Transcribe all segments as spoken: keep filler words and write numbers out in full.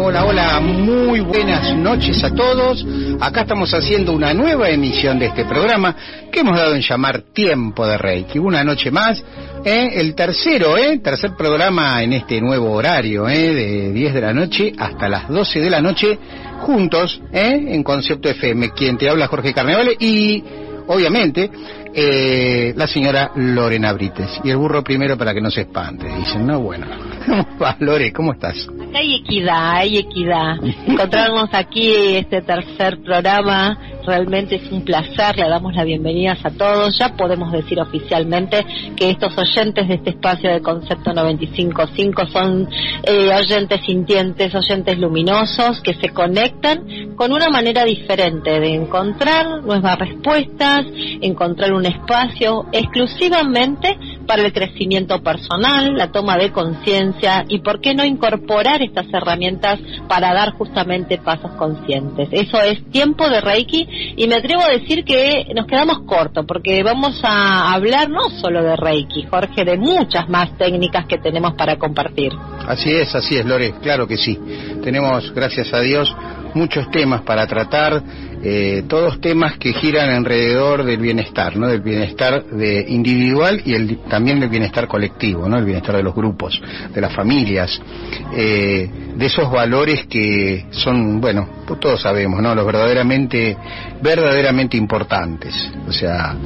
hola, hola, muy buenas noches a todos. Acá estamos haciendo una nueva emisión de este programa que hemos dado en llamar Tiempo de Reiki. Una noche más, ¿eh? el tercero, ¿eh? tercer programa en este nuevo horario, ¿eh? de diez de la noche hasta las doce de la noche, juntos, ¿eh? en Concepto F M. Quien te habla, Jorge Carnevale, y obviamente eh, la señora Lorena Brites. Y el burro primero para que no se espante. Dicen, no, bueno. ¿Cómo vas, Lore? ¿Cómo estás? Acá hay equidad, hay equidad. Encontrarnos aquí, este tercer programa, realmente es un placer. Le damos las bienvenidas a todos. Ya podemos decir oficialmente que estos oyentes de este espacio de Concepto noventa y cinco punto cinco son eh, oyentes sintientes, oyentes luminosos, que se conectan con una manera diferente de encontrar nuevas respuestas, encontrar un espacio exclusivamente para el crecimiento personal, la toma de conciencia y por qué no incorporar estas herramientas para dar justamente pasos conscientes. Eso es Tiempo de Reiki, y me atrevo a decir que nos quedamos cortos porque vamos a hablar no solo de Reiki, Jorge, de muchas más técnicas que tenemos para compartir. Así es, así es, Lore, claro que sí. Tenemos, gracias a Dios, muchos temas para tratar, eh, todos temas que giran alrededor del bienestar, ¿no? Del bienestar de individual y el, también del bienestar colectivo, ¿no? El bienestar de los grupos, de las familias, eh, de esos valores que son, bueno, todos sabemos, ¿no? Los verdaderamente, verdaderamente importantes. O sea,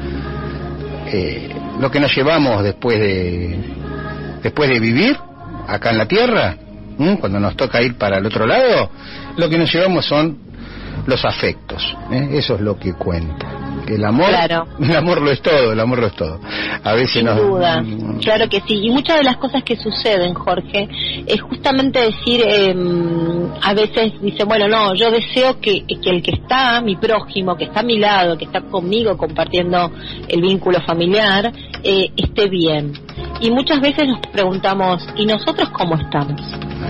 eh, lo que nos llevamos después de, después de vivir acá en la tierra, ¿m? Cuando nos toca ir para el otro lado, lo que nos llevamos son los afectos, ¿eh? Eso es lo que cuenta. El amor, claro. el amor lo es todo, el amor lo es todo. A veces Sin nos... duda, claro que sí. Y muchas de las cosas que suceden, Jorge, es justamente decir, eh, a veces dice, bueno, no, yo deseo que, que el que está, mi prójimo, que está a mi lado, que está conmigo compartiendo el vínculo familiar, eh, esté bien. Y muchas veces nos preguntamos, ¿y nosotros cómo estamos?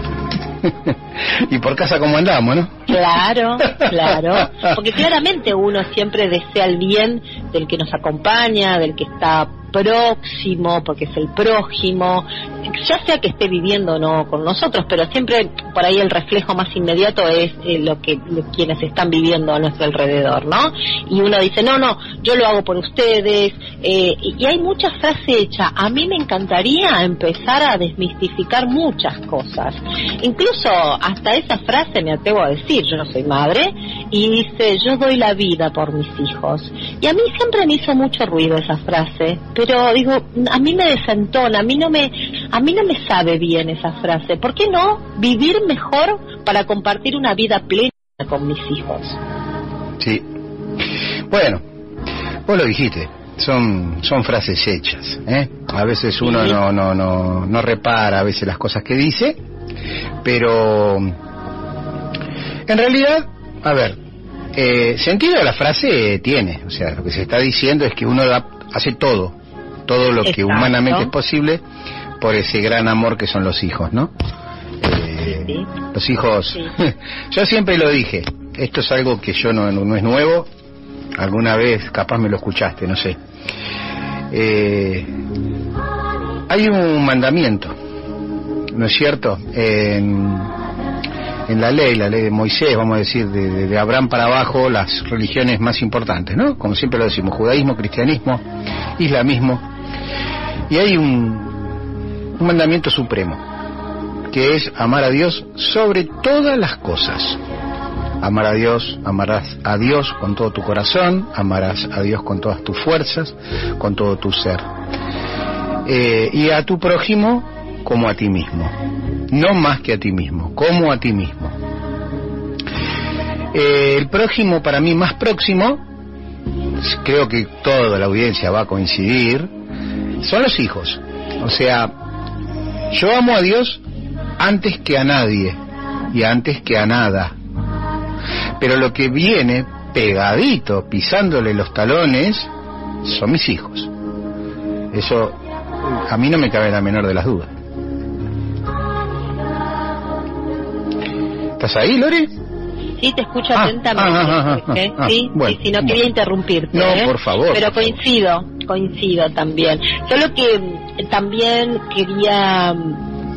Y por casa cómo andamos, ¿no? Claro, claro, porque claramente uno siempre desea el bien del que nos acompaña, del que está próximo, porque es el prójimo, ya sea que esté viviendo o no con nosotros, pero siempre por ahí el reflejo más inmediato es eh, lo que lo, quienes están viviendo a nuestro alrededor, ¿no? Y uno dice, no, no, yo lo hago por ustedes, eh, y, y hay mucha frase hecha. A mí me encantaría empezar a desmistificar muchas cosas, incluso hasta esa frase me atrevo a decir, yo no soy madre, y dice, yo doy la vida por mis hijos, y a mí siempre me hizo mucho ruido esa frase, pero digo, a mí me desentona, a mí no me, a mí no me sabe bien esa frase. ¿Por qué no vivir mejor para compartir una vida plena con mis hijos? Sí. Bueno, vos lo dijiste, son son frases hechas, ¿eh? A veces uno sí. no no no no repara a veces las cosas que dice, pero en realidad, a ver, eh, sentido la frase tiene, o sea, lo que se está diciendo es que uno da, hace todo. todo lo que Exacto. humanamente es posible por ese gran amor que son los hijos, ¿no? Eh, sí, sí. Los hijos, sí. Yo siempre lo dije, esto es algo que yo no, no es nuevo, alguna vez capaz me lo escuchaste, no sé. Eh, hay un mandamiento, ¿no es cierto? En, en la ley, la ley de Moisés, vamos a decir, de, de, de Abraham para abajo, las religiones más importantes, ¿no? Como siempre lo decimos, judaísmo, cristianismo, islamismo. Y hay un, un mandamiento supremo, que es amar a Dios sobre todas las cosas. Amar a Dios, amarás a Dios con todo tu corazón, amarás a Dios con todas tus fuerzas, con todo tu ser. Eh, y a tu prójimo como a ti mismo. No más que a ti mismo, como a ti mismo. Eh, el prójimo, para mí más próximo, creo que toda la audiencia va a coincidir, son los hijos. O sea, yo amo a Dios antes que a nadie y antes que a nada, pero lo que viene pegadito, pisándole los talones, son mis hijos. Eso a mí no me cabe la menor de las dudas. ¿Estás ahí, Lore? Sí, te escucho ah, atentamente. Ah, ah, ah, ¿eh? ah, sí, bueno, sí, sí, no bueno. quería interrumpirte. No, ¿eh? por favor. Pero por coincido, favor. coincido también. Solo que también quería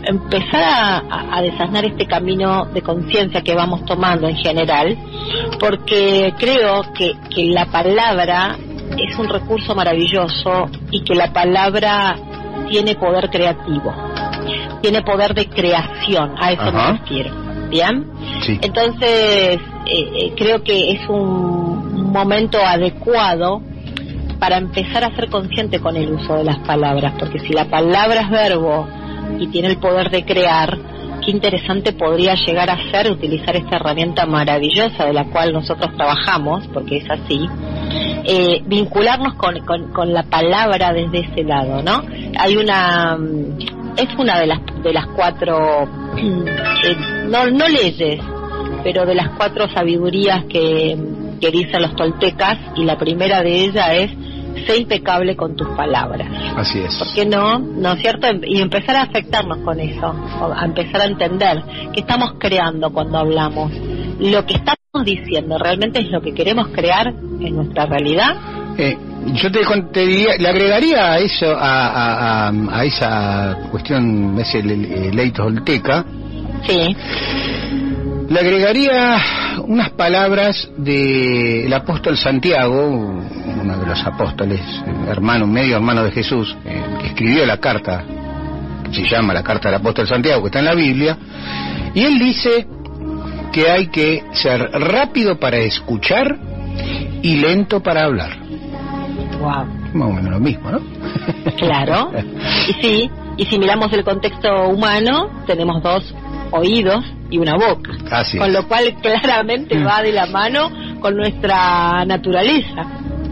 empezar a, a desasnar este camino de conciencia que vamos tomando en general, porque creo que, que la palabra es un recurso maravilloso y que la palabra tiene poder creativo, tiene poder de creación, a eso Ajá. me refiero, ¿bien? Sí. Entonces, eh, eh, creo que es un momento adecuado para empezar a ser consciente con el uso de las palabras, porque si la palabra es verbo y tiene el poder de crear, qué interesante podría llegar a ser utilizar esta herramienta maravillosa de la cual nosotros trabajamos, porque es así, eh, vincularnos con, con, con la palabra desde ese lado, ¿no? Hay una, es una de las de las cuatro, eh, no, no leyes, pero de las cuatro sabidurías que, que dicen los toltecas, y la primera de ellas es: sé impecable con tus palabras. Así es. ¿Por qué no? ¿No es cierto? Y empezar a afectarnos con eso, a empezar a entender qué estamos creando cuando hablamos. Lo que estamos diciendo, ¿realmente es lo que queremos crear en nuestra realidad? Eh, yo te, te diría, le agregaría a eso, a, a, a, a esa cuestión, ese ley tolteca. Sí. Le agregaría unas palabras del apóstol Santiago, uno de los apóstoles, hermano, medio hermano de Jesús, eh, que escribió la carta, que se llama la carta del apóstol Santiago, que está en la Biblia, y él dice que hay que ser rápido para escuchar y lento para hablar. Wow. Más o menos lo mismo, ¿no? Claro. Y sí, y si miramos el contexto humano, tenemos dos oídos y una boca. Así con es. Lo cual claramente mm. va de la mano con nuestra naturaleza.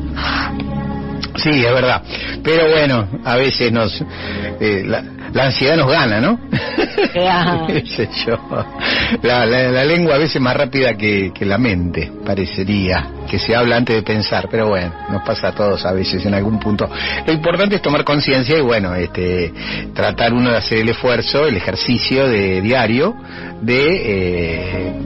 Sí, es verdad. Pero bueno, a veces nos eh, la, la ansiedad nos gana, ¿no? Yeah. yo. La, la, la lengua a veces más rápida que, que la mente, parecería, que se habla antes de pensar, pero bueno, nos pasa a todos a veces en algún punto. Lo importante es tomar conciencia y bueno, este, tratar uno de hacer el esfuerzo, el ejercicio de diario de eh,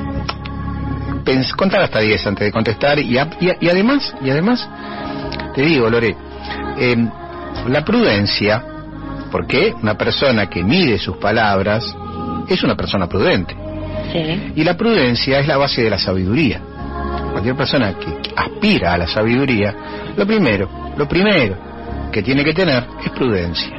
pens- contar hasta diez antes de contestar y, a, y, y además, y además te digo, Lore, eh, la prudencia, porque una persona que mide sus palabras es una persona prudente. Sí. Y la prudencia es la base de la sabiduría. Cualquier persona que aspira a la sabiduría, lo primero, lo primero que tiene que tener es prudencia.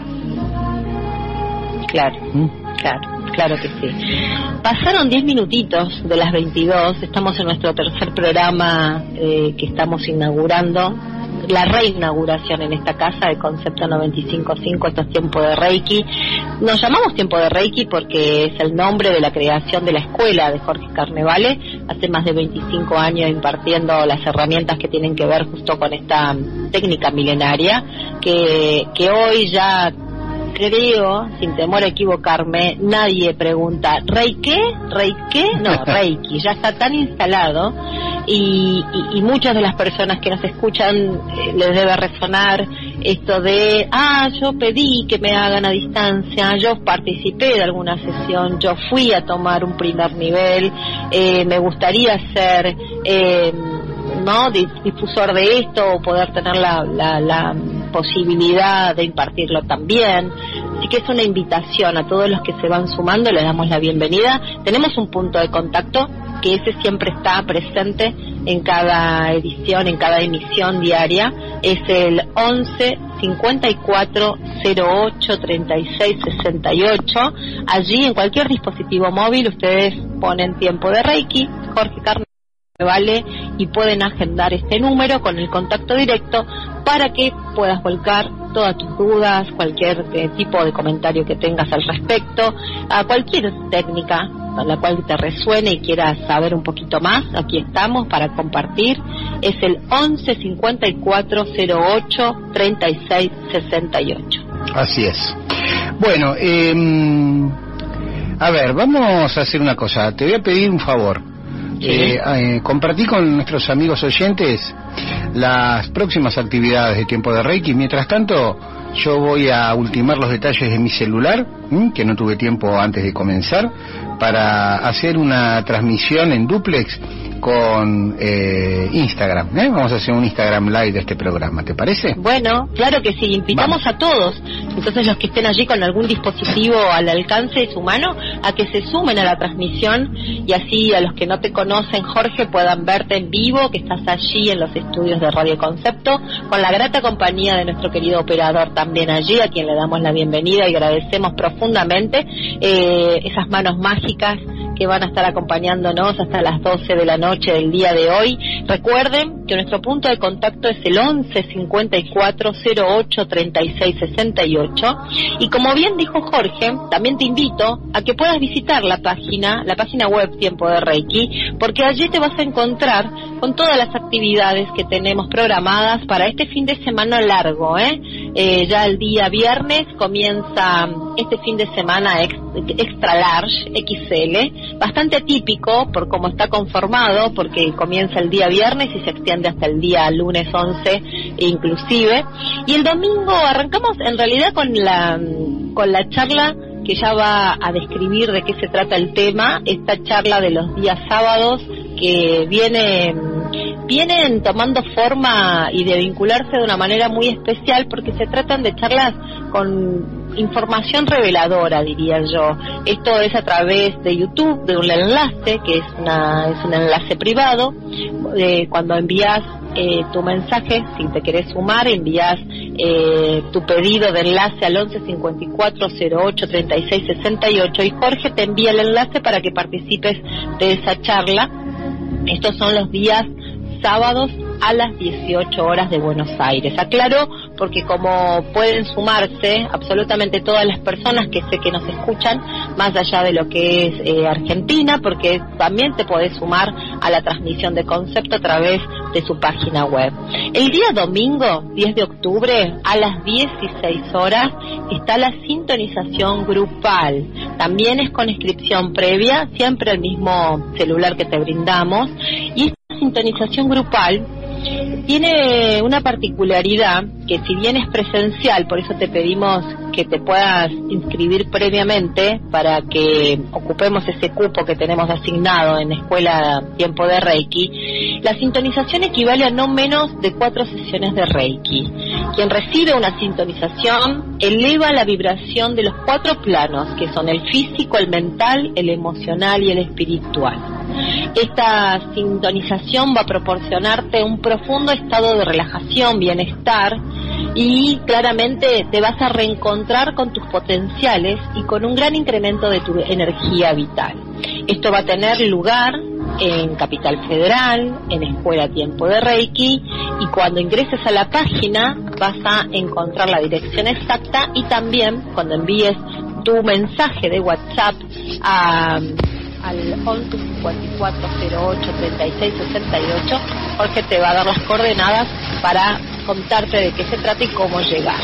Claro, ¿Mm? claro, claro que sí. Pasaron diez minutitos de las veintidós, estamos en nuestro tercer programa eh, que estamos inaugurando, la reinauguración en esta casa de Concepto noventa y cinco punto cinco, esto es Tiempo de Reiki. Nos llamamos Tiempo de Reiki porque es el nombre de la creación de la escuela de Jorge Carnevale, hace más de veinticinco años impartiendo las herramientas que tienen que ver justo con esta técnica milenaria, que, que hoy ya creo, sin temor a equivocarme, nadie pregunta ¿Reiki? ¿Reiki? No, Reiki, ya está tan instalado. Y, y, y muchas de las personas que nos escuchan eh, les debe resonar esto de ah, yo pedí que me hagan a distancia, yo participé de alguna sesión, yo fui a tomar un primer nivel, eh, me gustaría ser eh, no difusor de esto o poder tener la, la, la posibilidad de impartirlo también. Así que es una invitación a todos los que se van sumando, les damos la bienvenida. Tenemos un punto de contacto que ese siempre está presente en cada edición, en cada emisión diaria, es el once cincuenta y cuatro cero ocho treinta y seis sesenta y ocho. Allí en cualquier dispositivo móvil ustedes ponen Tiempo de Reiki, Jorge Carnevale, y pueden agendar este número con el contacto directo para que puedas volcar todas tus dudas, cualquier eh, tipo de comentario que tengas al respecto, a cualquier técnica a la cual te resuene y quieras saber un poquito más. Aquí estamos para compartir. Es el once cincuenta y cuatro cero ocho treinta y seis sesenta y ocho. Así es. Bueno, eh, a ver, vamos a hacer una cosa. Te voy a pedir un favor. Sí. Eh, eh, compartí con nuestros amigos oyentes las próximas actividades de Tiempo de Reiki. Mientras tanto, yo voy a ultimar los detalles de mi celular, ¿m? que no tuve tiempo antes de comenzar, para hacer una transmisión en dúplex con eh, Instagram, ¿eh? Vamos a hacer un Instagram Live de este programa, ¿te parece? Bueno, claro que sí, invitamos Vamos. a todos, entonces los que estén allí con algún dispositivo al alcance de su mano, a que se sumen a la transmisión y así a los que no te conocen, Jorge, puedan verte en vivo, que estás allí en los estudios de Radio Concepto, con la grata compañía de nuestro querido operador también allí, a quien le damos la bienvenida y agradecemos profundamente eh, esas manos mágicas que van a estar acompañándonos hasta las doce de la noche del día de hoy. Recuerden que nuestro punto de contacto es el once cincuenta y cuatro cero ocho treinta y seis sesenta y ocho, y como bien dijo Jorge, también te invito a que puedas visitar la página, la página web Tiempo de Reiki, porque allí te vas a encontrar con todas las actividades que tenemos programadas para este fin de semana largo, ¿eh? Eh, ya el día viernes comienza este fin de semana ex, extra large, equis ele, bastante atípico por cómo está conformado, porque comienza el día viernes y se extiende hasta el día lunes once inclusive, y el domingo arrancamos en realidad con la con la charla que ya va a describir de qué se trata el tema, esta charla de los días sábados que viene vienen tomando forma y de vincularse de una manera muy especial, porque se tratan de charlas con información reveladora, diría yo. Esto es a través de YouTube, de un enlace que es una es un enlace privado. Eh, cuando envías eh, tu mensaje, si te querés sumar, envías eh, tu pedido de enlace al once cincuenta y cuatro cero ocho treinta y seis sesenta y ocho y Jorge te envía el enlace para que participes de esa charla. Estos son los días sábados a las dieciocho horas de Buenos Aires. Aclaro porque como pueden sumarse absolutamente todas las personas que sé que nos escuchan, más allá de lo que es eh, Argentina, porque también te podés sumar a la transmisión de Concepto a través de su página web. El día domingo, diez de octubre, a las dieciséis horas, está la sintonización grupal. También es con inscripción previa, siempre el mismo celular que te brindamos, y esta sintonización grupal tiene una particularidad que, si bien es presencial, por eso te pedimos que te puedas inscribir previamente para que ocupemos ese cupo que tenemos asignado en Escuela Tiempo de Reiki. La sintonización equivale a no menos de cuatro sesiones de Reiki. Quien recibe una sintonización eleva la vibración de los cuatro planos, que son el físico, el mental, el emocional y el espiritual. Esta sintonización va a proporcionarte un profundo estado de relajación, bienestar, y claramente te vas a reencontrar con tus potenciales y con un gran incremento de tu energía vital. Esto va a tener lugar en Capital Federal, en Escuela Tiempo de Reiki, y cuando ingreses a la página vas a encontrar la dirección exacta, y también cuando envíes tu mensaje de WhatsApp a al once cincuenta y cuatro cero ocho treinta y seis sesenta y ocho, Jorge te va a dar las coordenadas para contarte de qué se trata y cómo llegar.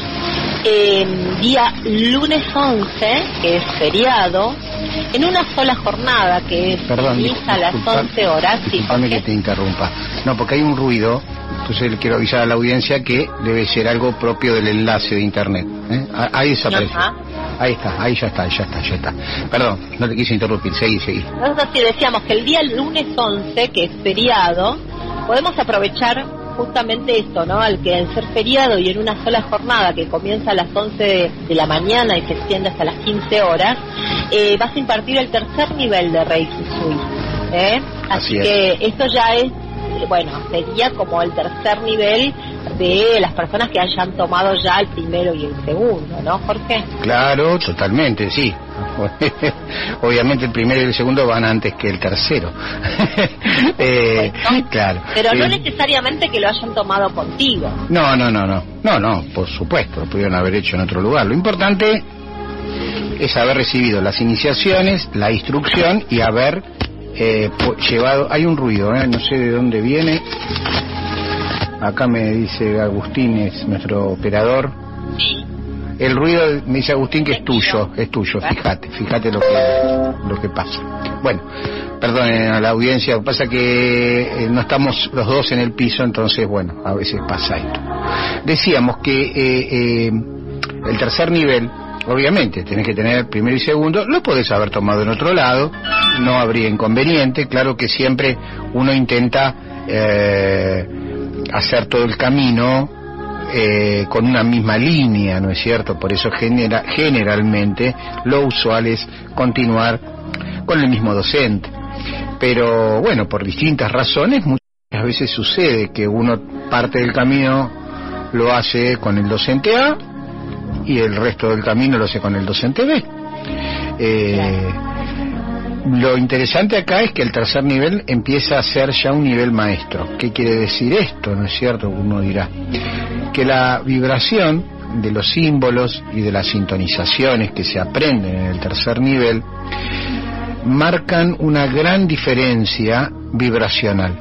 El día lunes once, que es feriado, en una sola jornada, que es Perdón, a las once horas. Sí, disculpame que te interrumpa. No, porque hay un ruido, entonces le quiero avisar a la audiencia que debe ser algo propio del enlace de internet. ¿eh? Ahí desaparece. Ajá. Ahí está, ahí ya está, ya está, ya está. Perdón, no te quise interrumpir, seguí, seguí. Nosotros sí decíamos que el día lunes once, que es feriado, podemos aprovechar justamente esto, ¿no? Al que al ser feriado y en una sola jornada que comienza a las once de, de la mañana y se extiende hasta las quince horas, eh, vas a impartir el tercer nivel de Reiki Sui, ¿eh? Así, Así que es. Esto ya es, bueno, sería como el tercer nivel de las personas que hayan tomado ya el primero y el segundo, ¿no, Jorge? Claro, totalmente, sí. Obviamente el primero y el segundo van antes que el tercero. eh, claro. Pero no eh, necesariamente que lo hayan tomado contigo. No, no, no, no. No, no, por supuesto, lo pudieron haber hecho en otro lugar. Lo importante es haber recibido las iniciaciones, la instrucción y haber eh, llevado... Hay un ruido, ¿eh? No sé de dónde viene. Acá me dice Agustín, es nuestro operador. Sí. El ruido, me dice Agustín, que es tuyo, es tuyo, fíjate, fíjate lo que lo que pasa. Bueno, perdonen a la audiencia, lo que pasa que eh, no estamos los dos en el piso, entonces, bueno, a veces pasa esto. Decíamos que eh, eh, el tercer nivel, obviamente tenés que tener primero y segundo, lo podés haber tomado en otro lado, no habría inconveniente. Claro que siempre uno intenta eh, hacer todo el camino eh, con una misma línea, ¿no es cierto? Por eso genera, generalmente lo usual es continuar con el mismo docente. Pero bueno, por distintas razones, muchas veces sucede que uno parte del camino lo hace con el docente A y el resto del camino lo hace con el docente B. Eh, lo interesante acá es que el tercer nivel empieza a ser ya un nivel maestro. ¿Qué quiere decir esto? ¿No es cierto? Uno dirá que la vibración de los símbolos y de las sintonizaciones que se aprenden en el tercer nivel marcan una gran diferencia vibracional.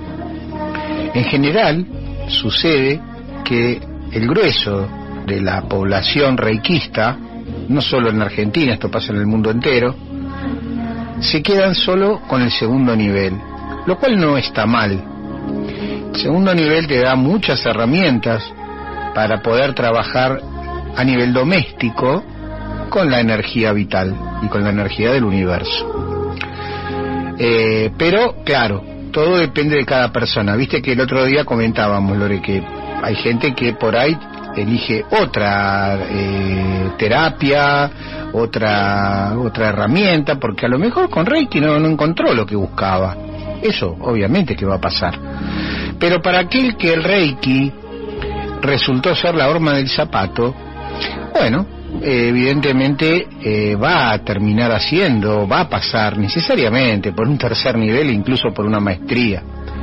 En general sucede que el grueso de la población reikista, no solo en Argentina, esto pasa en el mundo entero, se quedan solo con el segundo nivel, lo cual no está mal. El segundo nivel te da muchas herramientas para poder trabajar a nivel doméstico con la energía vital y con la energía del universo. Eh, pero, claro, todo depende de cada persona. Viste que el otro día comentábamos, Lore, que hay gente que por ahí elige otra eh, terapia, otra otra herramienta, porque a lo mejor con Reiki no, no encontró lo que buscaba. Eso obviamente que va a pasar. Pero para aquel que el Reiki resultó ser la horma del zapato, bueno, eh, evidentemente eh, va a terminar haciendo, va a pasar necesariamente por un tercer nivel, incluso por una maestría.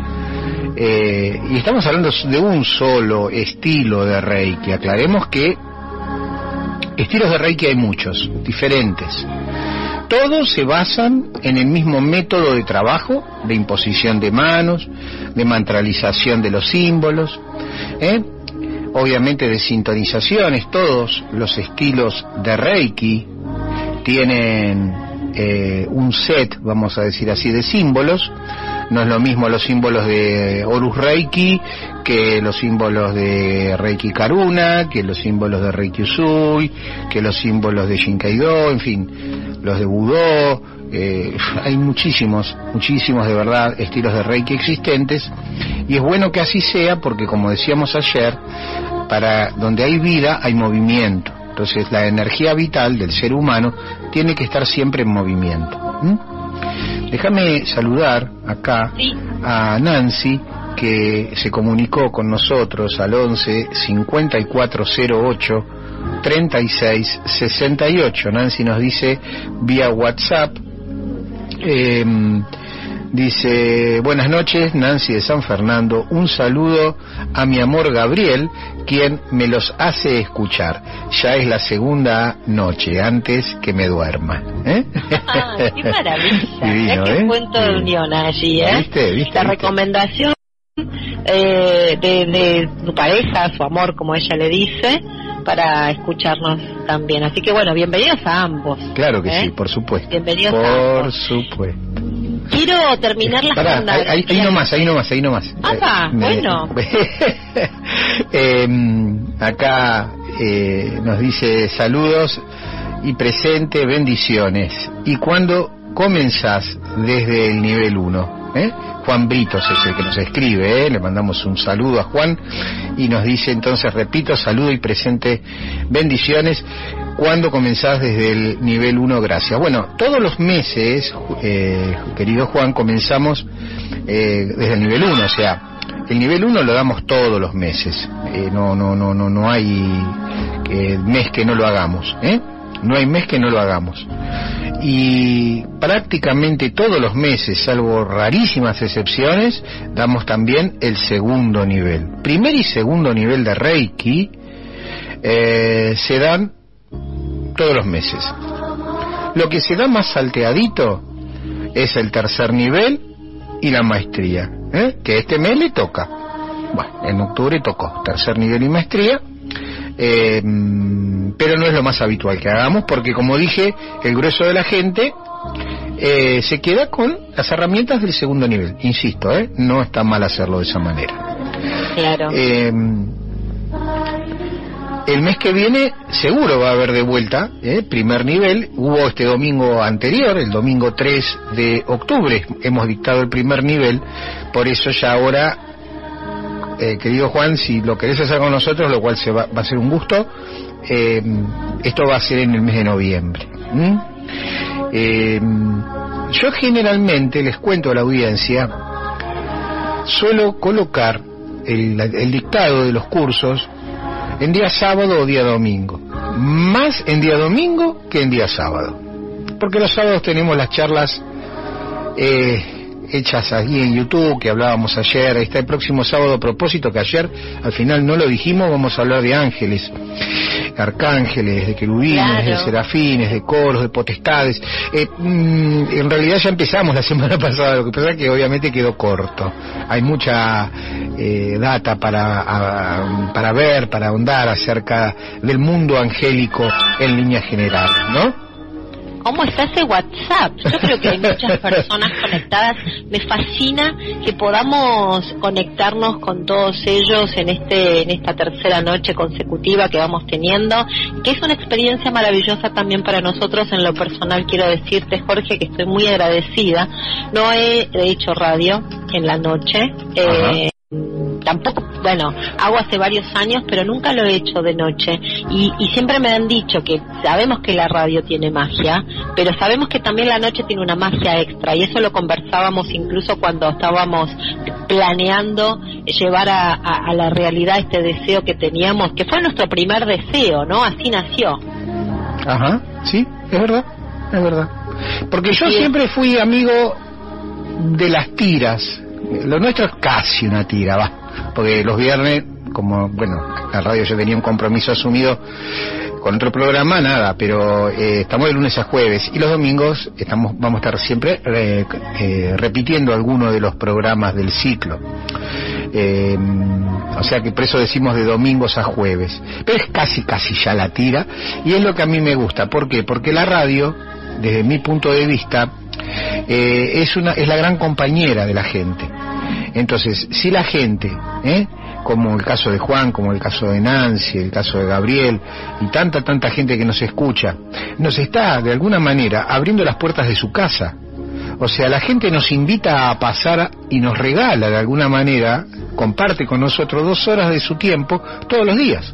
Eh, y estamos hablando de un solo estilo de Reiki. Aclaremos que estilos de Reiki hay muchos, diferentes. Todos se basan en el mismo método de trabajo, de imposición de manos, de mantralización de los símbolos, ¿eh? obviamente de sintonizaciones. Todos los estilos de Reiki tienen eh, un set, vamos a decir así, de símbolos. No es lo mismo los símbolos de Horus Reiki que los símbolos de Reiki Karuna, que los símbolos de Reiki Usui, que los símbolos de Shinkaido, en fin, los de Budó. Eh, hay muchísimos, muchísimos de verdad estilos de Reiki existentes, y es bueno que así sea porque, como decíamos ayer, para donde hay vida hay movimiento. Entonces la energía vital del ser humano tiene que estar siempre en movimiento. ¿Mm? Déjame saludar acá sí. a Nancy, que se comunicó con nosotros al once cincuenta y cuatro cero ocho treinta y seis sesenta y ocho. Nancy nos dice vía WhatsApp, eh, dice: buenas noches, Nancy de San Fernando, un saludo a mi amor Gabriel, quien me los hace escuchar. Ya es la segunda noche antes que me duerma. ¿Eh? Ah, qué maravilla. Divino, qué ¿eh? punto de unión allí, ¿eh? ¿Viste? ¿Viste? La ¿Viste? recomendación eh, de, de tu pareja, su amor, como ella le dice, para escucharnos también. Así que bueno, bienvenidos a ambos. Claro que ¿eh? sí, por supuesto. Bienvenidos por a ambos. supuesto. Quiero terminar la Pará, segunda. ahí, ahí, ahí nomás, ahí nomás, ahí nomás. Ah, eh, bueno. eh, acá eh, nos dice saludos y presente, bendiciones. ¿Y cuándo comenzás desde el nivel uno? ¿Eh? Juan Britos es el que nos escribe, ¿eh? Le mandamos un saludo a Juan y nos dice entonces, repito, saludo y presente, bendiciones. ¿Cuándo comenzás desde el nivel uno? Gracias. Bueno, todos los meses, eh, querido Juan, comenzamos eh, desde el nivel uno, o sea, el nivel uno lo damos todos los meses. Eh, no, no, no, no, no hay eh, mes que no lo hagamos, ¿eh? No hay mes que no lo hagamos. Y prácticamente todos los meses, salvo rarísimas excepciones, damos también el segundo nivel. Primer y segundo nivel de Reiki eh, se dan todos los meses. Lo que se da más salteadito es el tercer nivel y la maestría, ¿eh? Que este mes le toca. Bueno, en octubre tocó tercer nivel y maestría. Eh, pero no es lo más habitual que hagamos porque, como dije, el grueso de la gente eh, se queda con las herramientas del segundo nivel. Insisto, ¿eh? No está mal hacerlo de esa manera. Claro. Eh, el mes que viene seguro va a haber de vuelta, ¿eh? Primer nivel. Hubo este domingo anterior, el domingo tres de octubre, hemos dictado el primer nivel. Por eso ya ahora, eh, querido Juan, si lo querés hacer con nosotros, lo cual se va, va a ser un gusto, eh, esto va a ser en el mes de noviembre. ¿Mm? Eh, yo generalmente, les cuento a la audiencia, suelo colocar el, el dictado de los cursos en día sábado o día domingo, más en día domingo que en día sábado, porque los sábados tenemos las charlas eh, hechas ahí en YouTube, que hablábamos ayer. Ahí está el próximo sábado, a propósito, que ayer al final no lo dijimos, vamos a hablar de ángeles, arcángeles, de querubines, claro, de serafines, de coros, de potestades. Eh, mm, en realidad ya empezamos la semana pasada, lo que pasa es que obviamente quedó corto. Hay mucha eh, data para, a, para ver, para ahondar acerca del mundo angélico en línea general, ¿no? ¿Cómo está ese WhatsApp? Yo creo que hay muchas personas conectadas. Me fascina que podamos conectarnos con todos ellos en este en esta tercera noche consecutiva que vamos teniendo, que es una experiencia maravillosa también para nosotros. En lo personal quiero decirte, Jorge, que estoy muy agradecida. No he hecho radio en la noche. Eh, tampoco, bueno, hago hace varios años, pero nunca lo he hecho de noche, y, y siempre me han dicho que sabemos que la radio tiene magia, pero sabemos que también la noche tiene una magia extra, y eso lo conversábamos incluso cuando estábamos planeando llevar a, a, a la realidad este deseo que teníamos, que fue nuestro primer deseo, ¿no? Así nació. Ajá, sí, es verdad, es verdad. Porque yo sí, siempre fui amigo de las tiras. Lo nuestro es casi una tira, va. Porque los viernes, como, bueno, la radio ya tenía un compromiso asumido con otro programa, nada, pero eh, estamos de lunes a jueves, y los domingos estamos vamos a estar siempre eh, eh, repitiendo algunos de los programas del ciclo. Eh, o sea que por eso decimos de domingos a jueves. Pero es casi, casi ya la tira, y es lo que a mí me gusta. ¿Por qué? Porque la radio, desde mi punto de vista, eh, es una es la gran compañera de la gente. Entonces, si la gente, ¿eh? como el caso de Juan, como el caso de Nancy, el caso de Gabriel, y tanta, tanta gente que nos escucha, nos está, de alguna manera, abriendo las puertas de su casa. O sea, la gente nos invita a pasar y nos regala, de alguna manera, comparte con nosotros dos horas de su tiempo todos los días.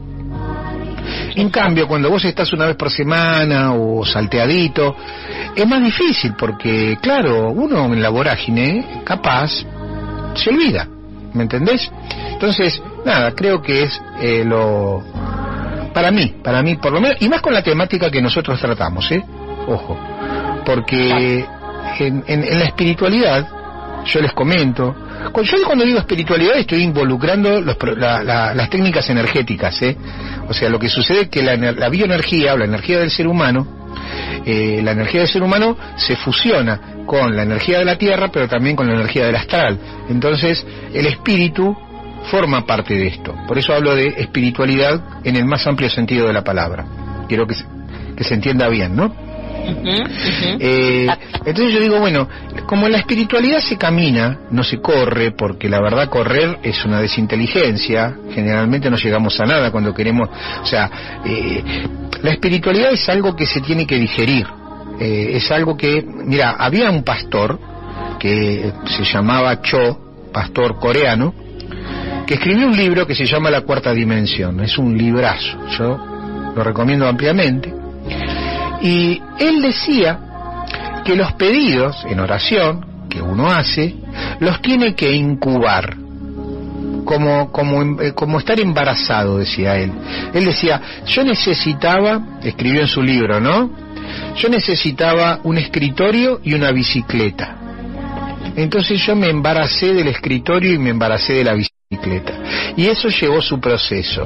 En cambio, cuando vos estás una vez por semana o salteadito, es más difícil porque, claro, uno en la vorágine, capaz, se olvida, ¿me entendés? Entonces, nada, creo que es eh, lo... Para mí, para mí por lo menos, y más con la temática que nosotros tratamos, ¿eh? Ojo, porque en, en, en la espiritualidad, yo les comento, yo cuando digo espiritualidad estoy involucrando los, la, la, las técnicas energéticas, ¿eh? O sea, lo que sucede es que la, la bioenergía o la energía del ser humano, eh, la energía del ser humano se fusiona con la energía de la tierra, pero también con la energía del astral. Entonces, el espíritu forma parte de esto. Por eso hablo de espiritualidad en el más amplio sentido de la palabra. Quiero que se, que se entienda bien, ¿no? Uh-huh, uh-huh. Eh, entonces yo digo, bueno, como en la espiritualidad se camina, no se corre, porque la verdad correr es una desinteligencia, generalmente no llegamos a nada cuando queremos, o sea, eh, la espiritualidad es algo que se tiene que digerir, eh, es algo que, mira, había un pastor que se llamaba Cho, pastor coreano, que escribió un libro que se llama La Cuarta Dimensión. Es un librazo, yo lo recomiendo ampliamente. Y él decía que los pedidos en oración que uno hace los tiene que incubar, como como como estar embarazado, decía él. Él decía, yo necesitaba, escribió en su libro, ¿no? Yo necesitaba un escritorio y una bicicleta. Entonces yo me embaracé del escritorio y me embaracé de la bicicleta. Y eso llevó su proceso.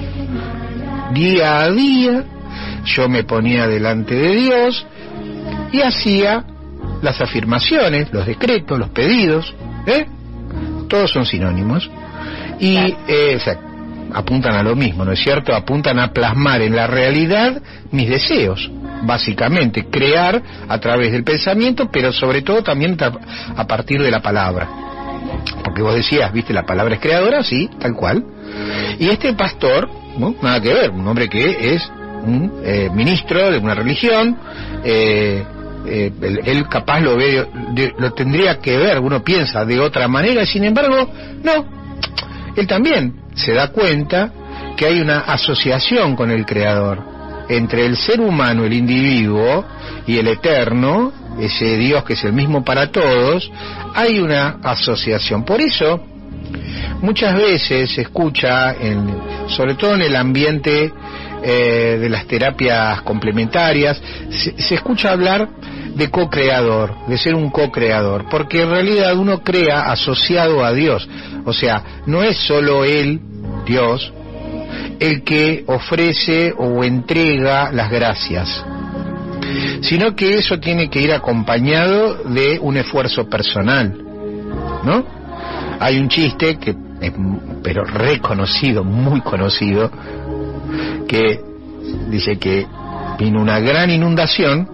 Día a día yo me ponía delante de Dios y hacía las afirmaciones, los decretos, los pedidos, ¿eh? Todos son sinónimos y eh, o sea, apuntan a lo mismo, ¿no es cierto? Apuntan a plasmar en la realidad mis deseos, básicamente, crear a través del pensamiento, pero sobre todo también a partir de la palabra. Porque vos decías, viste, la palabra es creadora, sí, tal cual. Y este pastor ¿no? Nada que ver, un hombre que es un eh, ministro de una religión, eh, eh, él, él capaz lo ve, de, lo tendría que ver, uno piensa de otra manera, sin embargo, no, él también se da cuenta que hay una asociación con el Creador, entre el ser humano, el individuo, y el eterno, ese Dios que es el mismo para todos, hay una asociación. Por eso, muchas veces se escucha, en, sobre todo en el ambiente eh, de las terapias complementarias, se, se escucha hablar de co-creador, de ser un co-creador, porque en realidad uno crea asociado a Dios, o sea, no es solo Él, Dios, el que ofrece o entrega las gracias, sino que eso tiene que ir acompañado de un esfuerzo personal, ¿no? Hay un chiste que es, pero reconocido, muy conocido, que dice que vino una gran inundación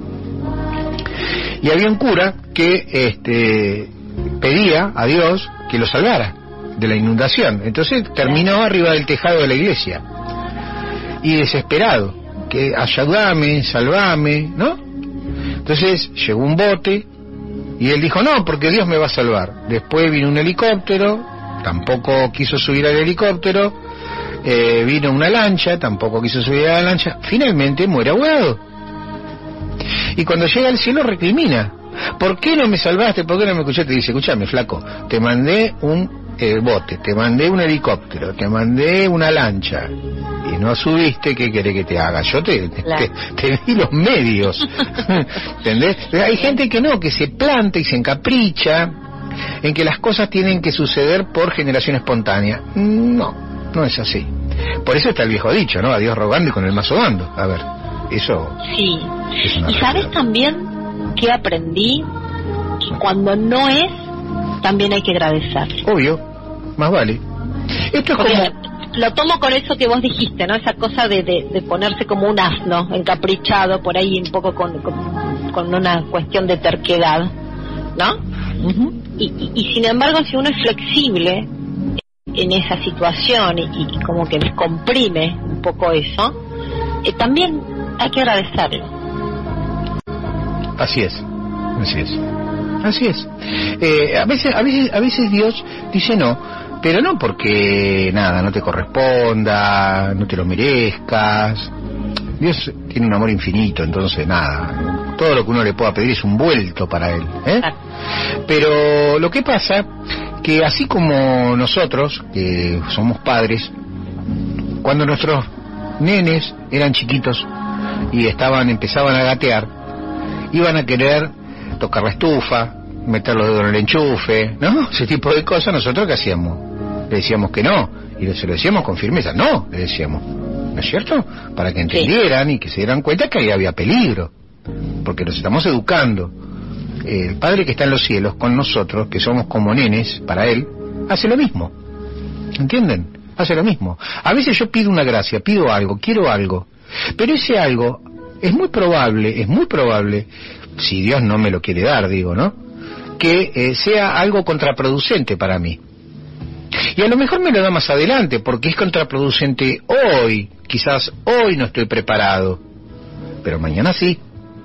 y había un cura que este, pedía a Dios que lo salvara de la inundación. Entonces terminó arriba del tejado de la iglesia y desesperado, que ayúdame, salvame, ¿no? Entonces llegó un bote y él dijo no, porque Dios me va a salvar. Después vino un helicóptero, tampoco quiso subir al helicóptero, eh, vino una lancha, tampoco quiso subir a la lancha, finalmente muere ahogado. Y cuando llega al cielo recrimina, ¿por qué no me salvaste? ¿Por qué no me escuchaste? Dice, escúchame, flaco, te mandé un eh, bote, te mandé un helicóptero, te mandé una lancha y no subiste, ¿qué querés que te haga? Yo te, te, te, te di los medios. ¿Entendés? Hay gente que no, que se planta y se encapricha en que las cosas tienen que suceder por generación espontánea. No, no es así. Por eso está el viejo dicho, ¿no? A Dios rogando y con el mazo dando. A ver, eso sí. Es una y realidad. ¿Sabes también que aprendí? Que cuando no es, también hay que agradecer. Obvio, más vale. Esto es Porque como... lo tomo con eso que vos dijiste, ¿no? Esa cosa de, de, de ponerse como un asno, encaprichado, por ahí un poco con, con, con una cuestión de terquedad, ¿no? Uh-huh. Y, y, y sin embargo, si uno es flexible en esa situación y, y como que descomprime un poco eso, eh, también hay que agradecerlo. Así es, así es, así es. Eh, a veces, a veces, a veces Dios dice no, pero no porque nada, no te corresponda, no te lo merezcas. Dios tiene un amor infinito, entonces nada, todo lo que uno le pueda pedir es un vuelto para él, ¿eh? Pero lo que pasa que así como nosotros, que somos padres, cuando nuestros nenes eran chiquitos y estaban, empezaban a gatear, iban a querer tocar la estufa, meter los dedos en el enchufe, ¿no? Ese tipo de cosas. Nosotros, ¿qué hacíamos? Le decíamos que no, y se lo decíamos con firmeza, no, le decíamos, ¿no es cierto? Para que entendieran, sí, y que se dieran cuenta que ahí había peligro, porque nos estamos educando. El Padre que está en los cielos con nosotros, que somos como nenes para Él, hace lo mismo, ¿entienden? Hace lo mismo. A veces yo pido una gracia, pido algo, quiero algo, pero ese algo es muy probable, es muy probable, si Dios no me lo quiere dar, digo, ¿no?, que eh, sea algo contraproducente para mí. Y a lo mejor me lo da más adelante, porque es contraproducente hoy. Quizás hoy no estoy preparado, pero mañana sí.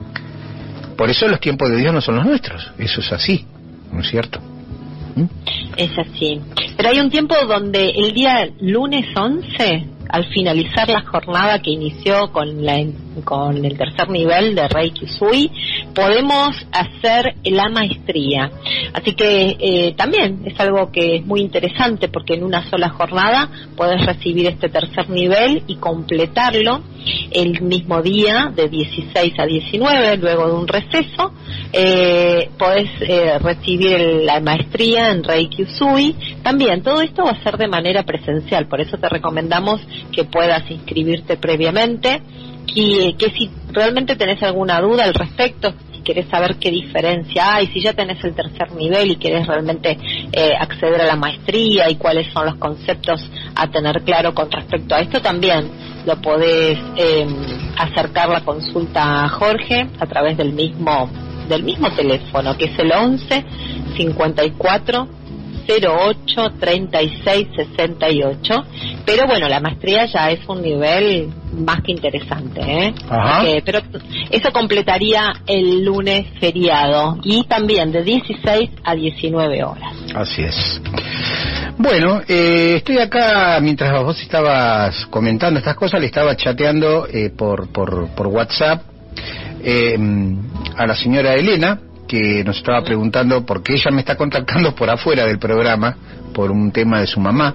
Por eso los tiempos de Dios no son los nuestros. Eso es así, ¿no es cierto? ¿Mm? Es así. Pero hay un tiempo donde el día lunes once, al finalizar la jornada que inició con, la, con el tercer nivel de Reiki Usui, podemos hacer la maestría. Así que eh, también es algo que es muy interesante, porque en una sola jornada podés recibir este tercer nivel y completarlo el mismo día de dieciséis a diecinueve, luego de un receso. Eh, podés eh, recibir el, la maestría en Reiki Usui. También todo esto va a ser de manera presencial, por eso te recomendamos que puedas inscribirte previamente, que, que si realmente tenés alguna duda al respecto, si querés saber qué diferencia hay, si ya tenés el tercer nivel y querés realmente eh, acceder a la maestría y cuáles son los conceptos a tener claro con respecto a esto, también lo podés eh, acercar la consulta a Jorge a través del mismo del mismo teléfono, que es el once cincuenta y cuatro cero ocho, treinta y seis, sesenta y ocho. Pero bueno, la maestría ya es un nivel más que interesante, ¿eh? Porque, pero eso completaría el lunes feriado y también de dieciséis a diecinueve horas. Así es. Bueno, eh, estoy acá, mientras vos estabas comentando estas cosas, le estaba chateando eh, por, por, por WhatsApp eh, a la señora Elena, que nos estaba preguntando, porque ella me está contactando por afuera del programa, por un tema de su mamá,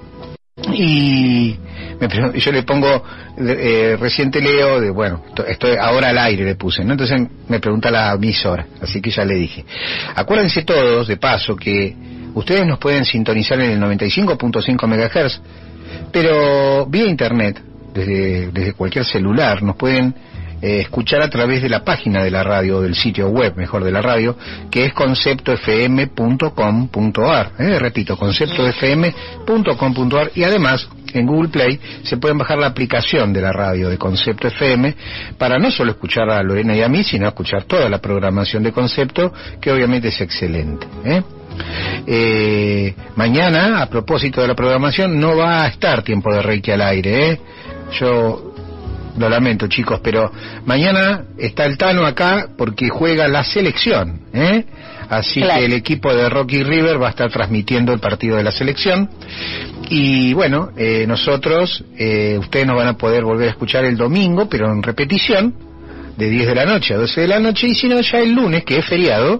y me, yo le pongo, eh, reciente leo, de, bueno, estoy ahora al aire le puse, ¿no? Entonces me pregunta la emisora, así que ya le dije, acuérdense todos, de paso, que ustedes nos pueden sintonizar en el noventa y cinco punto cinco megahertz, pero vía internet, desde, desde cualquier celular, nos pueden eh, escuchar a través de la página de la radio, del sitio web, mejor, de la radio, que es concepto f m punto com punto a r, eh, repito, concepto f m punto com punto a r, y además en Google Play se pueden bajar la aplicación de la radio de Concepto F M para no solo escuchar a Lorena y a mí, sino escuchar toda la programación de Concepto, que obviamente es excelente, ¿eh? Eh, mañana, a propósito de la programación, no va a estar Tiempo de Reiki al aire, ¿eh? Yo lo lamento, chicos, pero mañana está el Tano acá porque juega la selección, ¿eh? Así claro. que el equipo de Rocky River va a estar transmitiendo el partido de la selección. Y bueno, eh, nosotros, eh, ustedes nos van a poder volver a escuchar el domingo, pero en repetición, de diez de la noche a doce de la noche, y si no, ya el lunes, que es feriado,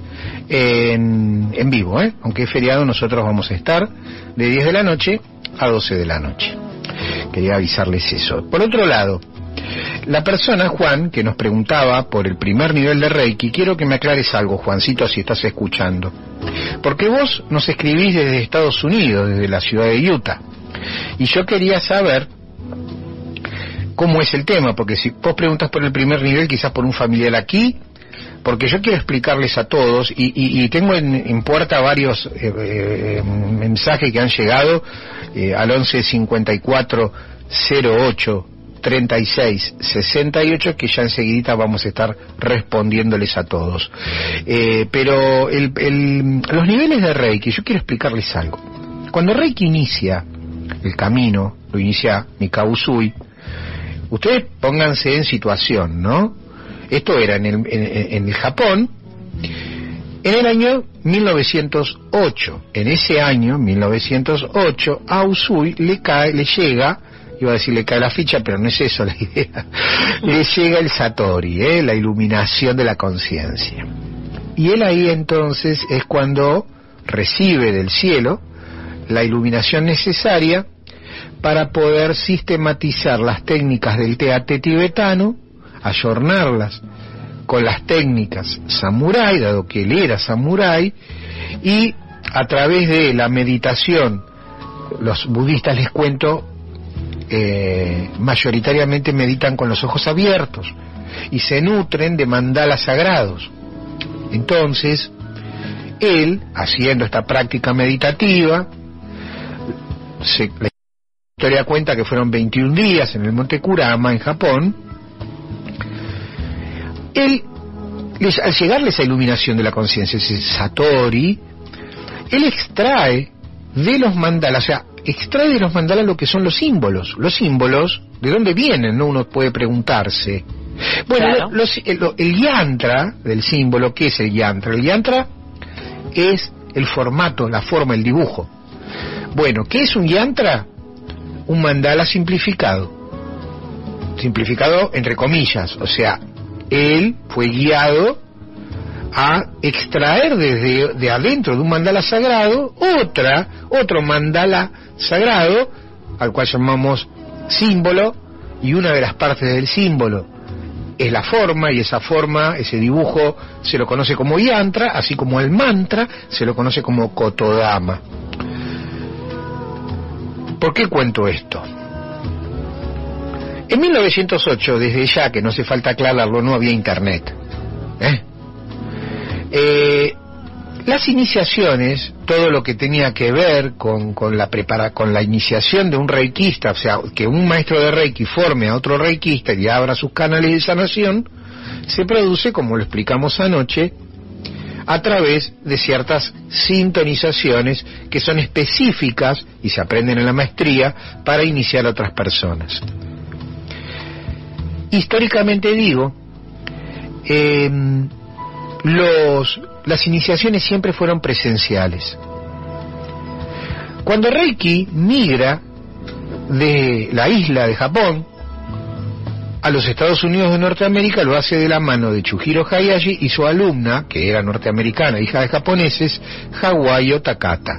en, en vivo, ¿eh? Aunque es feriado, nosotros vamos a estar de diez de la noche a doce de la noche. Quería avisarles eso. Por otro lado, la persona, Juan, que nos preguntaba por el primer nivel de Reiki, quiero que me aclares algo, Juancito, si estás escuchando. Porque vos nos escribís desde Estados Unidos, desde la ciudad de Utah. Y yo quería saber cómo es el tema, porque si vos preguntas por el primer nivel, quizás por un familiar aquí, porque yo quiero explicarles a todos, y, y, y tengo en, en puerta varios eh, eh, mensajes que han llegado eh, al once cincuenta y cuatro cero ocho treinta y seis sesenta y ocho, que ya enseguidita vamos a estar respondiéndoles a todos. Eh, pero el, el, los niveles de Reiki, yo quiero explicarles algo. Cuando Reiki inicia el camino, lo inicia Mikao Usui, ustedes pónganse en situación, ¿no? Esto era en el, en, en el Japón, en el año mil novecientos ocho. En ese año, mil novecientos ocho, a Usui le cae, le llega, iba a decir le cae la ficha, pero no es eso la idea, le llega el Satori, ¿eh? La iluminación de la conciencia. Y él ahí entonces es cuando recibe del cielo la iluminación necesaria para poder sistematizar las técnicas del T A T tibetano, ayornarlas con las técnicas samurái, dado que él era samurái, y a través de la meditación, los budistas, les cuento, eh, mayoritariamente meditan con los ojos abiertos y se nutren de mandalas sagrados. Entonces, él, haciendo esta práctica meditativa, se, la historia cuenta que fueron veintiún días en el monte Kurama, en Japón. Él, al llegarle esa iluminación de la conciencia, ese Satori, él extrae de los mandalas, o sea, extrae de los mandalas lo que son los símbolos. Los símbolos, ¿de dónde vienen? ¿No? Uno puede preguntarse. Bueno, claro. los, el, el yantra del símbolo, ¿qué es el yantra? El yantra es el formato, la forma, el dibujo. Bueno, ¿qué es un yantra? Un mandala simplificado. Simplificado entre comillas, o sea, él fue guiado a extraer desde de adentro de un mandala sagrado otra, otro mandala sagrado, al cual llamamos símbolo, y una de las partes del símbolo es la forma, y esa forma, ese dibujo, se lo conoce como yantra, así como el mantra se lo conoce como kotodama. ¿Por qué cuento esto? En mil novecientos ocho, desde ya, que no hace falta aclararlo, no había internet. ¿Eh? Eh, las iniciaciones, todo lo que tenía que ver con, con, la prepara, con la iniciación de un reikista, o sea, que un maestro de reiki forme a otro reikista y abra sus canales de sanación, se produce, como lo explicamos anoche, a través de ciertas sintonizaciones que son específicas y se aprenden en la maestría para iniciar a otras personas. Históricamente digo, eh, los, las iniciaciones siempre fueron presenciales. Cuando Reiki migra de la isla de Japón a los Estados Unidos de Norteamérica, lo hace de la mano de Chujiro Hayashi y su alumna, que era norteamericana, hija de japoneses, Hawayo Takata.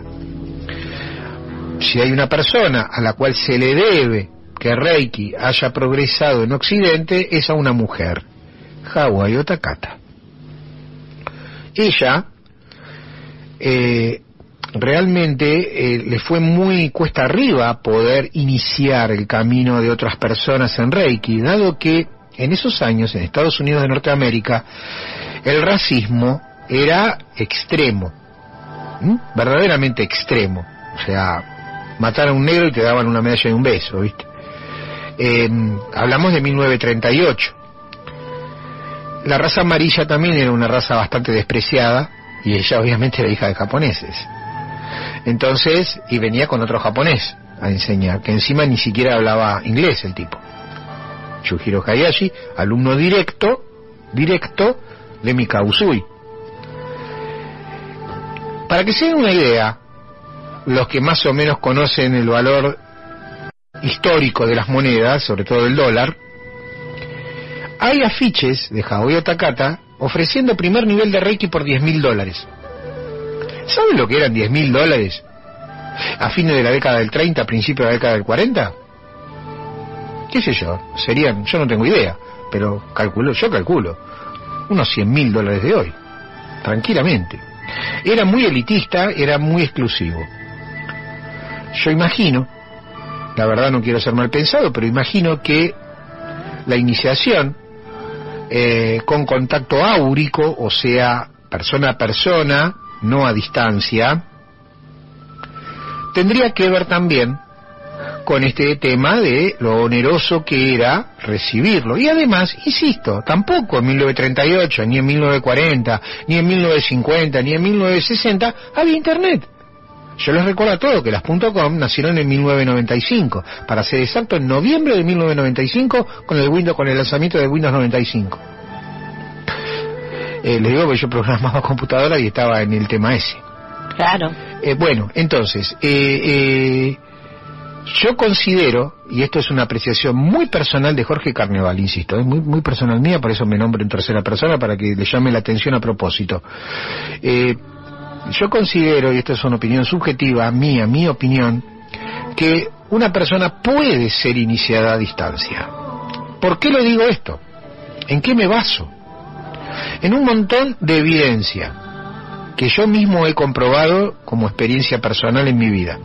Si hay una persona a la cual se le debe que Reiki haya progresado en Occidente, es a una mujer, Hawayo Takata. Ella eh, realmente eh, le fue muy cuesta arriba poder iniciar el camino de otras personas en Reiki, dado que en esos años en Estados Unidos de Norteamérica el racismo era extremo, ¿m? verdaderamente extremo. O sea, matar a un negro y te daban una medalla y un beso, ¿viste? Eh, hablamos de mil novecientos treinta y ocho. La raza amarilla también era una raza bastante despreciada, y ella obviamente era hija de japoneses. Entonces, y venía con otro japonés a enseñar, que encima ni siquiera hablaba inglés el tipo. Chujiro Hayashi, alumno directo, directo de Mikao Usui. Para que se den una idea, los que más o menos conocen el valor histórico de las monedas, sobre todo del dólar, hay afiches de Hawayo Takata ofreciendo primer nivel de Reiki por diez mil dólares. ¿Saben lo que eran diez mil dólares a fines de la década del treinta, a principios de la década del cuarenta? ¿Qué sé yo? Serían, yo no tengo idea, pero calculo, yo calculo, unos cien mil dólares de hoy, tranquilamente. Era muy elitista, era muy exclusivo. Yo imagino, la verdad no quiero ser mal pensado, pero imagino que la iniciación eh, con contacto áurico, o sea, persona a persona, no a distancia, tendría que ver también con este tema de lo oneroso que era recibirlo. Y además, insisto, tampoco en mil novecientos treinta y ocho, ni en mil novecientos cuarenta, ni en mil novecientos cincuenta, ni en mil novecientos sesenta había internet. Yo les recuerdo a todos que las .com nacieron en mil novecientos noventa y cinco, para ser exacto, en noviembre de mil novecientos noventa y cinco, con el Windows, con el lanzamiento de Windows noventa y cinco. Eh, les digo que yo programaba computadora y estaba en el tema ese. Claro. Eh, bueno, entonces, eh, eh, yo considero, y esto es una apreciación muy personal de Jorge Carneval, insisto, es muy, muy personal mía, por eso me nombro en tercera persona, para que le llame la atención a propósito. Eh, yo considero, y esto es una opinión subjetiva, mía, mi opinión, que una persona puede ser iniciada a distancia. ¿Por qué lo digo esto? ¿En qué me baso? En un montón de evidencia que yo mismo he comprobado como experiencia personal en mi vida.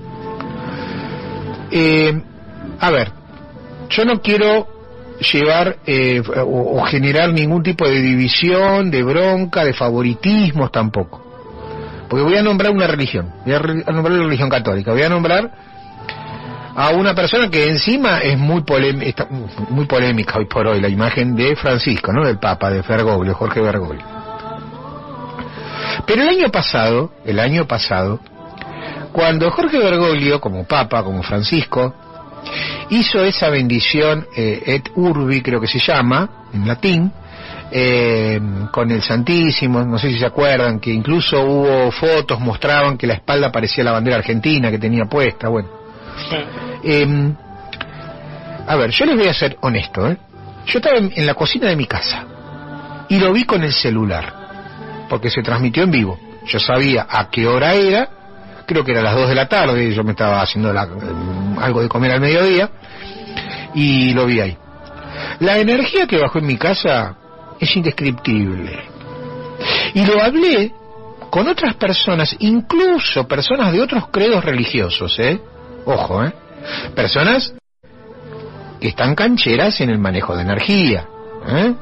Eh, a ver, yo no quiero llevar eh, o, o generar ningún tipo de división, de bronca, de favoritismos tampoco. Porque voy a nombrar una religión, voy a, re, a nombrar la religión católica, voy a nombrar a una persona que encima es muy, polem, está muy polémica hoy por hoy, la imagen de Francisco, ¿no? Del Papa, de Bergoglio, Jorge Bergoglio. Pero el año pasado, el año pasado, cuando Jorge Bergoglio, como Papa, como Francisco, hizo esa bendición, eh, et urbi creo que se llama, en latín, eh, con el Santísimo, no sé si se acuerdan, que incluso hubo fotos, mostraban que la espalda parecía la bandera argentina que tenía puesta, bueno. Sí. Eh, a ver, yo les voy a ser honesto, ¿eh? Yo estaba en, en la cocina de mi casa y lo vi con el celular, porque se transmitió en vivo. Yo sabía a qué hora era, creo que era las dos de la tarde, yo me estaba haciendo la, algo de comer al mediodía, y lo vi ahí. La energía que bajó en mi casa es indescriptible. Y lo hablé con otras personas, incluso personas de otros credos religiosos, ¿eh? Ojo, ¿eh? Personas que están cancheras en el manejo de energía, ¿eh?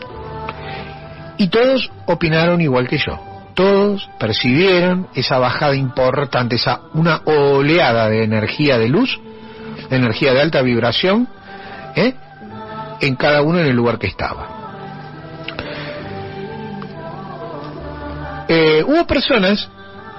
Y todos opinaron igual que yo. Todos percibieron esa bajada importante, esa una oleada de energía de luz, de energía de alta vibración, ¿eh? En cada uno en el lugar que estaba. Eh, hubo personas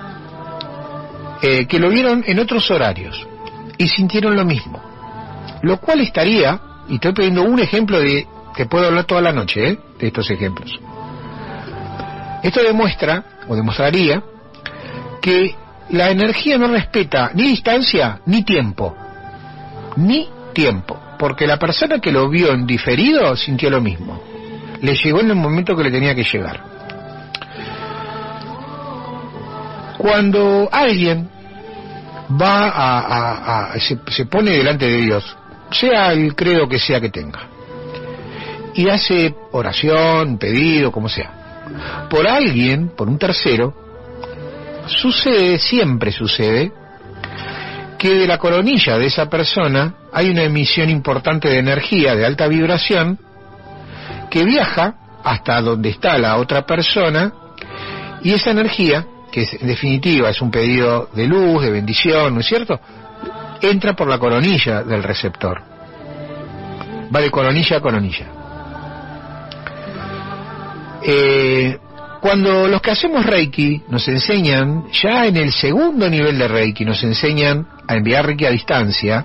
eh, que lo vieron en otros horarios y sintieron lo mismo, lo cual estaría, y estoy pidiendo un ejemplo de que puedo hablar toda la noche, ¿eh? de estos ejemplos. Esto demuestra, o demostraría, que la energía no respeta ni distancia ni tiempo, ni tiempo, porque la persona que lo vio en diferido sintió lo mismo, le llegó en el momento que le tenía que llegar. Cuando alguien va a, a, a se, se pone delante de Dios, sea el credo que sea que tenga, y hace oración, pedido, como sea, por alguien, por un tercero, sucede, siempre sucede, que de la coronilla de esa persona hay una emisión importante de energía de alta vibración que viaja hasta donde está la otra persona, y esa energía, que es, en definitiva es un pedido de luz, de bendición, ¿no es cierto?, entra por la coronilla del receptor, va de coronilla a coronilla. Eh, cuando los que hacemos Reiki nos enseñan, ya en el segundo nivel de Reiki, nos enseñan a enviar Reiki a distancia,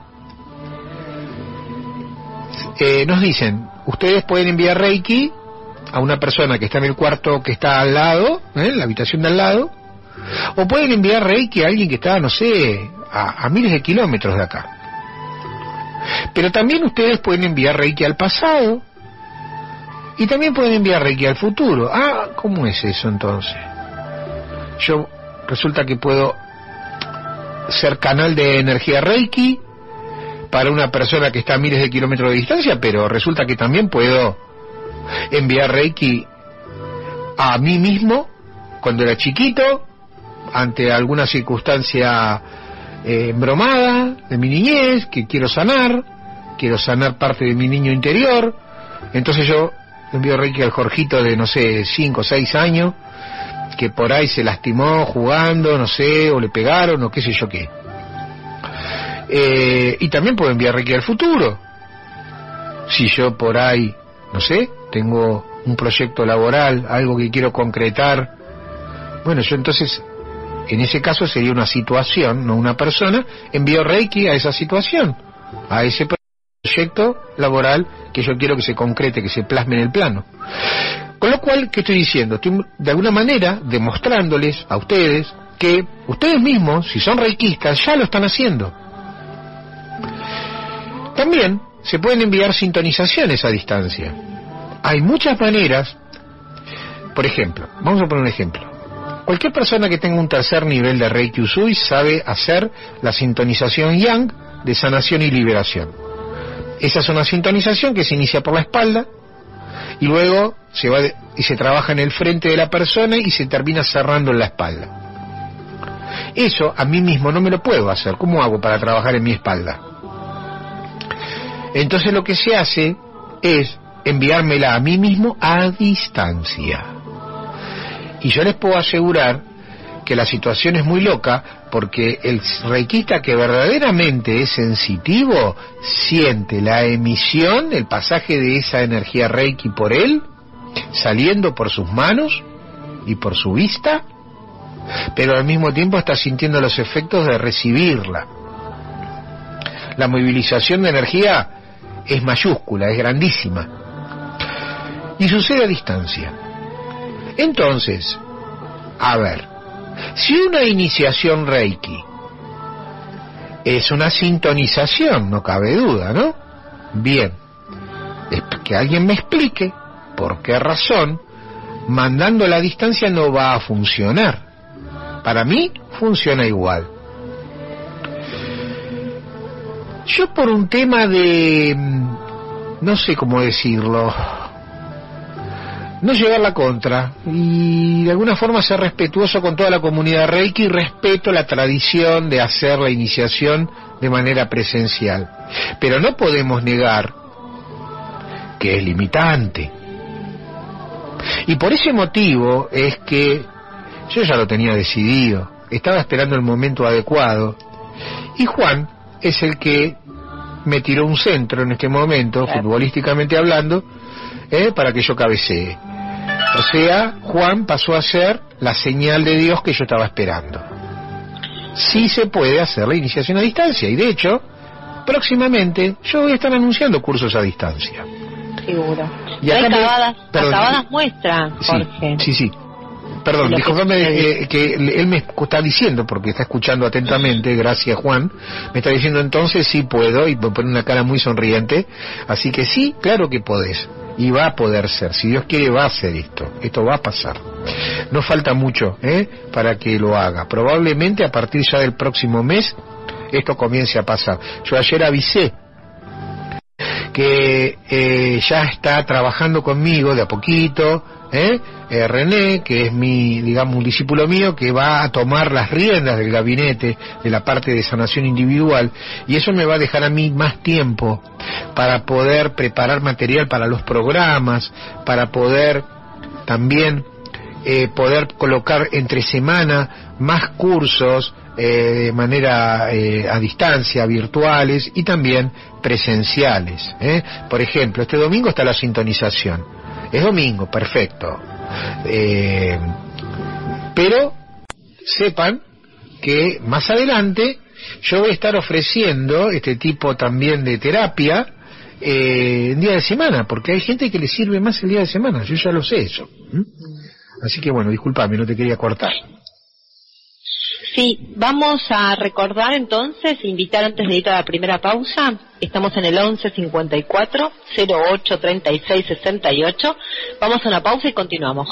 eh, nos dicen, ustedes pueden enviar Reiki a una persona que está en el cuarto que está al lado, ¿eh? en la habitación de al lado, o pueden enviar Reiki a alguien que está, no sé, a, a miles de kilómetros de acá. Pero también ustedes pueden enviar Reiki al pasado, y también pueden enviar Reiki al futuro. Ah, ¿cómo es eso entonces? Yo resulta que puedo ser canal de energía Reiki para una persona que está a miles de kilómetros de distancia, pero resulta que también puedo enviar Reiki a mí mismo cuando era chiquito, ante alguna circunstancia eh, embromada de mi niñez, que quiero sanar, quiero sanar parte de mi niño interior. Entonces yo envío Reiki al Jorgito de, no sé, cinco o seis años, que por ahí se lastimó jugando, no sé, o le pegaron, o qué sé yo qué. Eh, y también puedo enviar Reiki al futuro. Si yo por ahí, no sé, tengo un proyecto laboral, algo que quiero concretar, bueno, yo entonces, en ese caso sería una situación, no una persona, envío Reiki a esa situación, a ese proyecto laboral que yo quiero que se concrete, que se plasme en el plano. Con lo cual, ¿qué estoy diciendo? Estoy de alguna manera demostrándoles a ustedes que ustedes mismos, si son reikistas, ya lo están haciendo. También se pueden enviar sintonizaciones a distancia. Hay muchas maneras. Por ejemplo, vamos a poner un ejemplo. Cualquier persona que tenga un tercer nivel de Reiki Usui sabe hacer la sintonización Yang de sanación y liberación. Esa es una sintonización que se inicia por la espalda y luego se va de, y se trabaja en el frente de la persona y se termina cerrando en la espalda. Eso a mí mismo no me lo puedo hacer. ¿Cómo hago para trabajar en mi espalda? Entonces lo que se hace es enviármela a mí mismo a distancia. Y yo les puedo asegurar que la situación es muy loca, porque el reikista que verdaderamente es sensitivo siente la emisión, el pasaje de esa energía reiki por él, saliendo por sus manos y por su vista, pero al mismo tiempo está sintiendo los efectos de recibirla. La movilización de energía es mayúscula, es grandísima, y sucede a distancia. Entonces, a ver, si una iniciación Reiki es una sintonización, no cabe duda, ¿no? Bien, es que alguien me explique por qué razón mandando la distancia no va a funcionar. Para mí funciona igual. Yo por un tema de, no sé cómo decirlo, no llevar la contra y de alguna forma ser respetuoso con toda la comunidad Reiki, respeto la tradición de hacer la iniciación de manera presencial, pero no podemos negar que es limitante. Y por ese motivo es que yo ya lo tenía decidido, estaba esperando el momento adecuado, y Juan es el que me tiró un centro en este momento, claro, futbolísticamente hablando, eh, para que yo cabecee. O sea, Juan pasó a ser la señal de Dios que yo estaba esperando. Sí se puede hacer la iniciación a distancia, y de hecho, próximamente yo voy a estar anunciando cursos a distancia. Seguro. Y acá me- acabadas, perdón, acabadas muestras, Sí, Jorge. sí, sí. Perdón, Lo que discúlpame sucede. eh, que él me está diciendo, porque está escuchando atentamente, gracias Juan, me está diciendo entonces sí puedo, y me pone una cara muy sonriente, así que sí, claro que podés, y va a poder ser, si Dios quiere va a hacer esto, esto va a pasar. No falta mucho ¿eh? para que lo haga, probablemente a partir ya del próximo mes esto comience a pasar. Yo ayer avisé que eh, ya está trabajando conmigo de a poquito, ¿eh? Eh, René, que es mi, digamos, un discípulo mío, que va a tomar las riendas del gabinete, de la parte de sanación individual, y eso me va a dejar a mí más tiempo para poder preparar material para los programas, para poder también eh, poder colocar entre semana más cursos eh, de manera eh, a distancia, virtuales y también presenciales. ¿eh? Por ejemplo, este domingo está la sintonización. Es domingo, perfecto. Eh, pero sepan que más adelante yo voy a estar ofreciendo este tipo también de terapia eh, en día de semana, porque hay gente que le sirve más el día de semana, yo ya lo sé eso. ¿Mm? Así que bueno, discúlpame, no te quería cortar. Sí, vamos a recordar entonces, invitar antes de ir a la primera pausa, estamos en el once cincuenta y cuatro cero ocho treinta y seis sesenta y ocho, vamos a una pausa y continuamos.